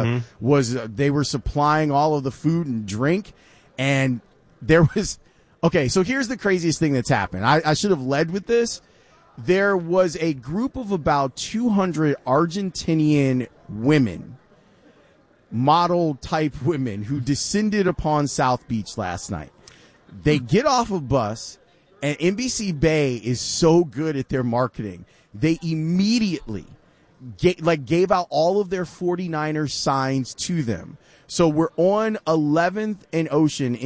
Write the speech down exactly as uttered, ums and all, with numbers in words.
mm-hmm. was uh, they were supplying all of the food and drink, and there was okay. So here's the craziest thing that's happened. I, I should have led with this. There was a group of about two hundred Argentinian women, model type women, who descended upon South Beach last night. They get off a bus, and N B C Bay is so good at their marketing. They immediately get, like gave out all of their forty-niners signs to them. So we're on eleventh and Ocean